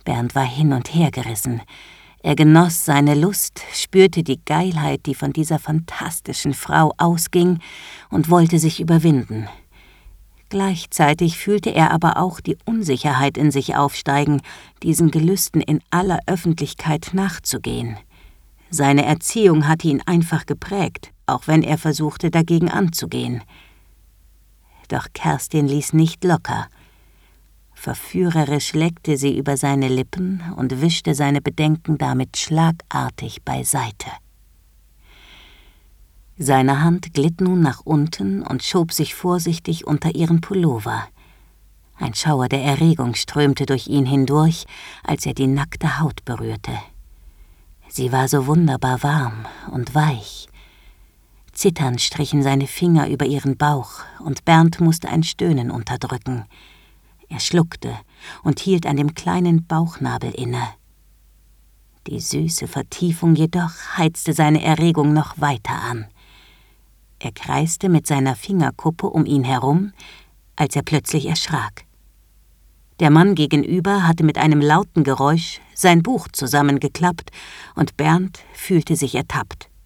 Bernd war hin und her gerissen. Er genoss seine Lust, spürte die Geilheit, die von dieser fantastischen Frau ausging, und wollte sich überwinden. Gleichzeitig fühlte er aber auch die Unsicherheit in sich aufsteigen, diesen Gelüsten in aller Öffentlichkeit nachzugehen. Seine Erziehung hatte ihn einfach geprägt, auch wenn er versuchte, dagegen anzugehen. Doch Kerstin ließ nicht locker. Verführerisch leckte sie über seine Lippen und wischte seine Bedenken damit schlagartig beiseite. Seine Hand glitt nun nach unten und schob sich vorsichtig unter ihren Pullover. Ein Schauer der Erregung strömte durch ihn hindurch, als er die nackte Haut berührte. Sie war so wunderbar warm und weich. Zitternd strichen seine Finger über ihren Bauch, und Bernd musste ein Stöhnen unterdrücken. Er schluckte und hielt an dem kleinen Bauchnabel inne. Die süße Vertiefung jedoch heizte seine Erregung noch weiter an. Er kreiste mit seiner Fingerkuppe um ihn herum, als er plötzlich erschrak. Der Mann gegenüber hatte mit einem lauten Geräusch sein Buch zusammengeklappt, und Bernd fühlte sich ertappt.